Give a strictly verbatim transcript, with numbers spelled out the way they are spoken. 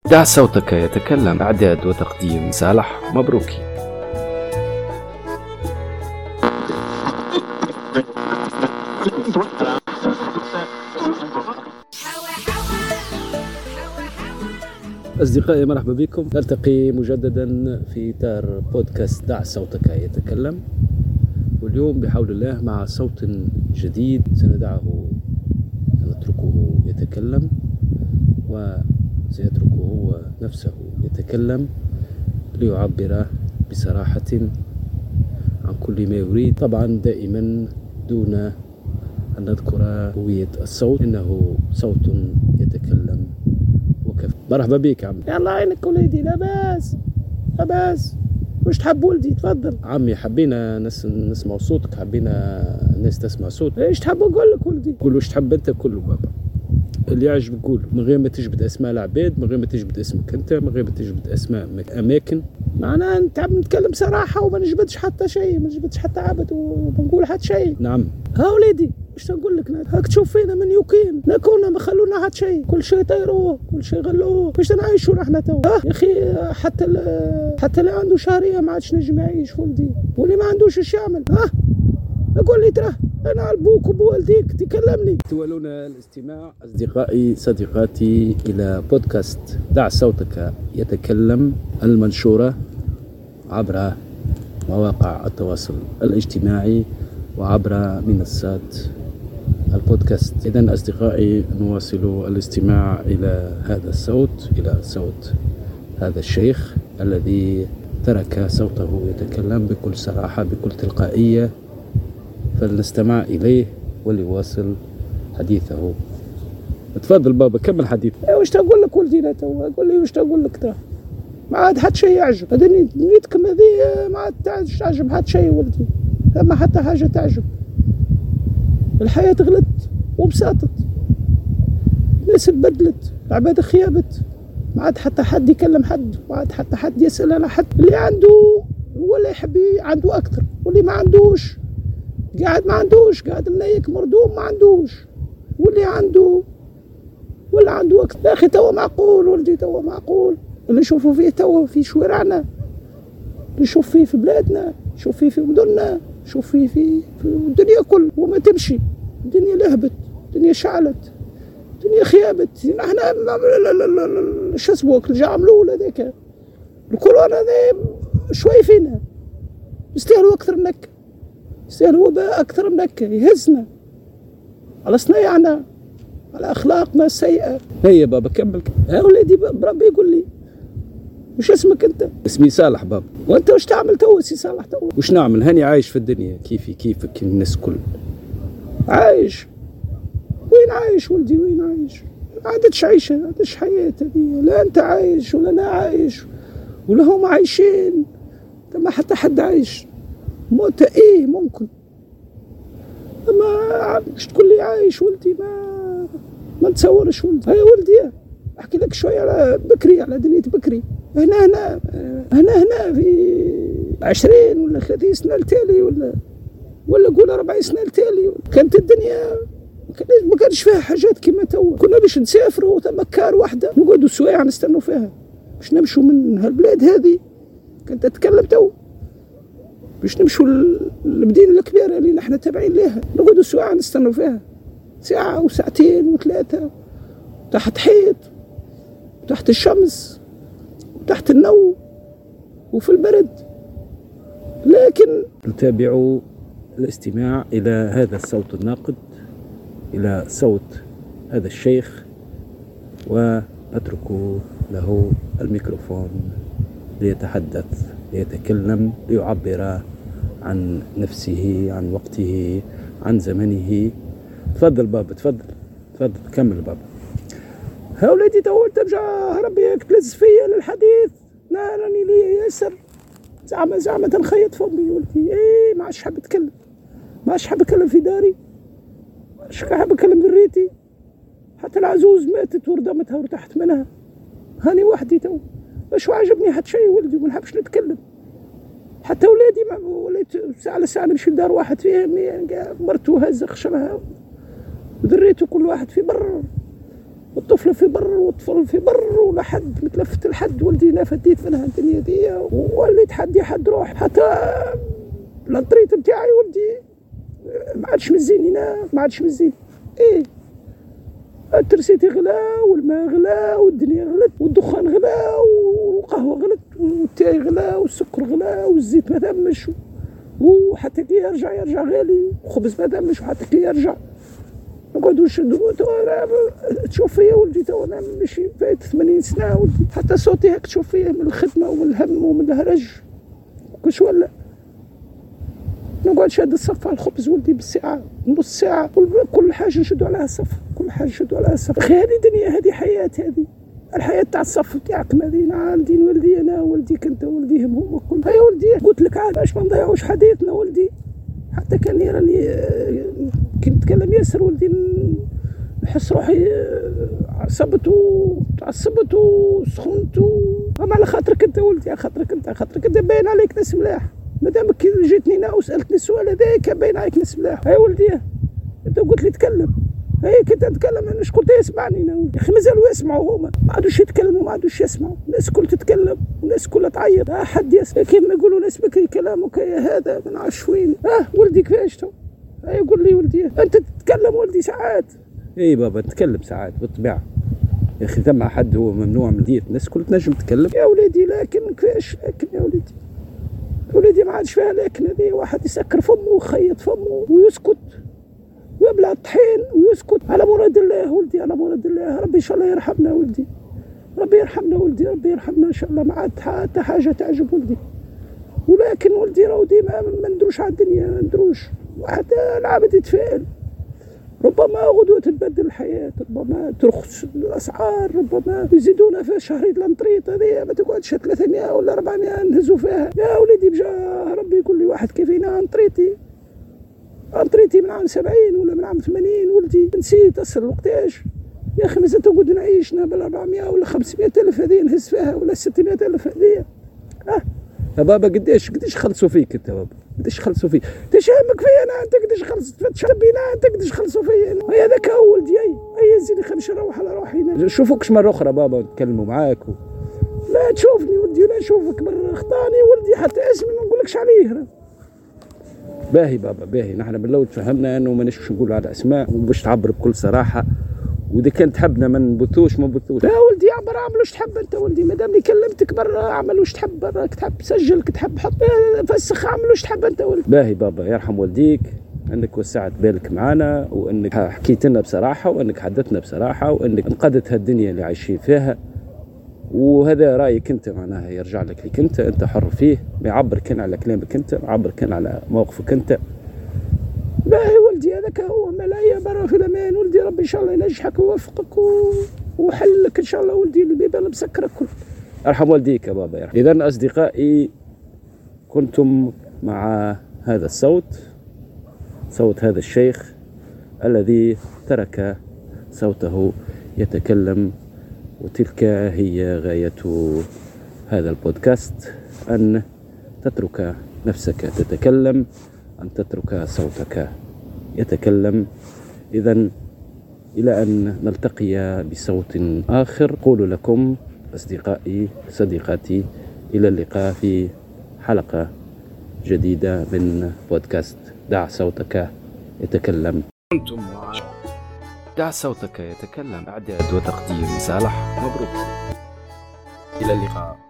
دع صوتك يتكلم. إعداد وتقديم صالح مبروكي. أصدقائي مرحبا بكم، نلتقي مجددا في إطار بودكاست دع صوتك يتكلم، واليوم بحول الله مع صوت جديد سندعه سنتركه يتكلم وسيتركه هو نفسه يتكلم ليعبر بصراحة عن كل ما يريد، طبعا دائما دون أن نذكر هوية الصوت، إنه صوت يتكلم وكفى. مرحبا بك عمي. يلا عينك وليدي. لا باس لا باس، وش تحب ولدي؟ تفضل عمي، حبينا نس... نسمع صوتك، حبينا الناس تسمع صوتك. ايش تحب اقول لك ولدي؟ قول وش تحب انت، كله بابا اللي يعجبك قول، من غير ما تجبد اسماء العباد، من غير ما تجبد اسمك انت، من غير ما تجبد اسماء اماكن. معناها انت عم نتكلم صراحه وما نجبدش حتى شيء، ما نجبدش حتى عبد وبنقول حتى شيء. نعم ها وليدي، ايش نقول لك؟ هاك تشوف فينا من يوكين نكون ما خلونا حتى شيء، كل شيء طيروه، كل شيء غلوه، باش نعيشوا نحن تو. ها يا اخي، حتى حتى اللي عنده شهريه ما عادش نجم يعيش ولدي، واللي ما عندوش ايش يعمل. ها اقول لي ترى انا على ابوك وبوالديك تكلمني. تولون الاستماع أصدقائي صديقاتي إلى بودكاست دع صوتك يتكلم، المنشورة عبر مواقع التواصل الاجتماعي وعبر منصات البودكاست. إذن أصدقائي، نواصل الاستماع إلى هذا الصوت، إلى صوت هذا الشيخ الذي ترك صوته يتكلم بكل صراحة بكل تلقائية، فلنستمع إليه وليواصل حديثه. تفضل بابا، كمل حديث. ايه وش تقول لك ولدي؟ لا تو قول لي وش تقول لك ترى، ما عاد حد شيء يعجب. هذه نيتكم هذه ما عاد تعجب حد شيء ولدي، ما حتى حاجة تعجب. الحياة غلت وبساطت، الناس تبدلت، العباد خيابت، ما عاد حتى حد يكلم حد، ما عاد حتى حد يسأل على حد. اللي عنده ولا يحب عنده أكثر، واللي ما عندوش قاعد ما عندوش، قاعد منيك مردوم ما عندوش، واللي عنده ولا عنده أكثر. يا أخي توا معقول ولدي، توا معقول اللي نشوفوا فيه توا في شوارعنا، اللي نشوف فيه في بلادنا، نشوف فيه في مدننا، نشوف فيه في, في الدنيا كل. وما تمشي الدنيا لهبت، الدنيا شعلت، الدنيا خيابت. نحن شو اسموك الجامع الأول هذاك الكورونا ذا شوي فينا، يستاهلوا أكثر منك، يستاهلوا وباء أكثر منك، يهزنا على صنايعنا، على أخلاقنا السيئة. هيا بابا كمل. يا ولدي بربي يقول لي وش اسمك أنت؟ اسمي صالح بابا. وأنت وش تعمل تو سي صالح تو؟ وش نعمل؟ هاني عايش في الدنيا كيفي كيفك الناس كل. عايش وين عايش ولدي؟ وين عايش؟ عادتش عيشة، عادتش حياة هذه. لا أنت عايش ولا أنا عايش ولا هم عايشين، ما حتى حد عايش. موت ايه ممكن، اما مش تقول لي عايش ولدي، ما ما نتصورش ولدي. هيا ولدي احكي لك شويه على بكري، على دنيا بكري. هنا هنا هنا هنا في عشرين ولا ثلاثين سنه التالي، ولا ولا قول أربعين سنه التالي، كانت الدنيا ما كانش فيها حاجات كما تو. كنا باش نسافروا ثم كار واحده نقعدوا سوايع نستنوا فيها باش نمشوا من هالبلاد هذه. كنت اتكلم تو باش نمشوا للمدينة الكبيرة اللي نحن تابعين لها، نقعدوا ساعة نستنوا فيها، ساعة وساعتين وثلاثة، تحت حيط، تحت الشمس، تحت النو، وفي البرد. لكن نتابع الاستماع إلى هذا الصوت الناقد، إلى صوت هذا الشيخ، ونترك له الميكروفون ليتحدث، ليتكلم، ليعبر عن نفسه، عن وقته، عن زمنه. تفضل بابا، تفضل تفضل كمل بابا. ها ولادي تو ترجع ربي تلز فيا للحديث، لا راني لي ياسر زعما زعما تنخيط فمي ولدي. ايه ما عادش حاب اتكلم، ما عادش حاب اتكلم في داري، ما عادش حاب اتكلم ذريتي، حتى العزوز ماتت وردمتها وارتحت منها، هاني وحدي تو. باش عجبني حتى شيء ولدي، وما نحبش نتكلم. حتى ولادي ما وليت ساعة لساعة نمشي لدار واحد فيهم، مرته هزة خشمها وذريته كل واحد في بر، والطفل في بر والطفل في بر ولا حد متلفت لحد ولدي. انا فديت منها الدنيا دي ووليت حد حد روح حتى الانطريط نتاعي ولدي ما عادش مزيني. انا ما عادش مزيني. ايه الترسيتي غلا والماء غلا والدنيا غلت والدخان غلا والقهوه غلت والتاي غلا والسكر غلا والزيت ما ثمش وحتى كي يرجع يرجع غالي وخبز ما ثمش وحتى كي يرجع نقعدوا نشدوا. تشوف فيا ولدي تو انا ماشي فايت ثمانين سنه ولدي حتى صوتي هاك تشوف فيه من الخدمه ومن الهم ومن الهرج كش ولا نقعد شاد الصف على الخبز ولدي بالساعه نص ساعه كل حاجه نشدوا عليها الصف كل حاجه نشدوا عليها الصف. اخي هذه دنيا هذه حياه هذه الحياه تاع الصف تاعك مدينه عالدين ولدي انا ولديك انت ولديهم هما كل هيا ولدي قلت لك عاد باش ما نضيعوش حديثنا ولدي حتى كان يراني كي نتكلم ياسر ولدي نحس روحي عصبت وتعصبت وسخنت اما على خاطرك انت ولدي على خاطرك انت على خاطرك انت باين عليك ناس ملاح مادام كي جيتني انا وسالتني السؤال هذاك باين عليك ناس ملاح. هاي ولدي انت قلت لي تكلم هاي كنت نتكلم انا شكون يسمعني انا يا اخي مازالوا يسمعوا هما ما عادوش يتكلموا ما عادوش يسمعوا الناس كل تتكلم والناس كلها تعيط اه حد يسمع كيما يقولوا ناس بكري كلامك يا هذا ما نعرفش وين اه ولدي كيفاش تو هاي قول لي ولدي انت تتكلم ولدي ساعات. اي بابا نتكلم ساعات بالطبيعه يا اخي ثم حد هو ممنوع من ديت الناس كل تنجم تتكلم يا ولدي لكن كيفاش لكن يا ولدي ولدي ما عادش فيها لكن هذه واحد يسكر فمه ويخيط فمه ويسكت ويبلع الطحين ويسكت على مراد الله ولدي على مراد الله. ربي ان شاء الله يرحمنا ولدي ربي يرحمنا ولدي ربي يرحمنا ان شاء الله ما عاد حتى حاجه تعجب ولدي. ولكن ولدي راهو ديما ما ندروش على الدنيا ما ندروش وحتى العبد يتفائل ربما غدوة تتبدل الحياة ربما ترخص الأسعار ربما يزيدونا في شهرية الانطريط هذه ما تقعدش ثلاثمائة ولا أربعمائة نهزوا فيها. يا ولدي بجاه ربي يقول لي واحد كيفينا انطريتي انطريتي من عام سبعين ولا من عام ثمانين ولدي نسيت أصل وقتاش يا أخي مازال تقعد نعيشنا بالأربعمائة ولا خمسمائة ألف هذه نهز فيها ولا ستمائة ألف هذه. اه يا بابا قديش قديش خلصوا فيك انت بابا قديش خلصوا فيك انت همك فيا انا انت قديش خلصت فتش بينا انت قديش خلصوا فيا هي هذاك هو ولدي اي اي زيد خمس نروح على روحي نشوفوكش مره اخرى بابا نتكلموا معاك و... لا تشوفني ولدي ولا نشوفك مره خطاني ولدي حتى اسمي ما نقولكش عليه. باهي بابا باهي نحن من الاول تفهمنا انه ماناش نقولوا على اسماء وباش تعبر بكل صراحه واذا كان تحبنا ما نبثوش ما نبثوش. لا ولدي عبر اعمل واش تحب انت ولدي مادام اللي كلمتك برا اعمل واش تحب برا تحب سجل تحب حط فسخ اعمل واش تحب انت ولدي. باهي بابا يرحم والديك انك وسعت بالك معنا وانك حكيت لنا بصراحه وانك حدثنا بصراحه وانك انقذت هالدنيا اللي عايشين فيها وهذا رايك انت معناها يرجع لك لك انت انت حر فيه ما يعبر كان على كلامك انت يعبر كان على موقفك انت. باهي ولدي هذاك هو ملايا برا في الامان ولدي ربي ان شاء الله ينجحك ويوفقك وحلك ان شاء الله ولدي البيبان مسكره كل. ارحم والديك يا بابا يرحم. اذا اصدقائي كنتم مع هذا الصوت صوت هذا الشيخ الذي ترك صوته يتكلم وتلك هي غاية هذا البودكاست أن تترك نفسك تتكلم أن تترك صوتك يتكلم. إذن إلى أن نلتقي بصوت آخر أقول لكم أصدقائي صديقاتي إلى اللقاء في حلقة جديدة من بودكاست دع صوتك يتكلم. كنتم دع صوتك يتكلم. إعداد وتقديم صالح مبروك. إلى اللقاء.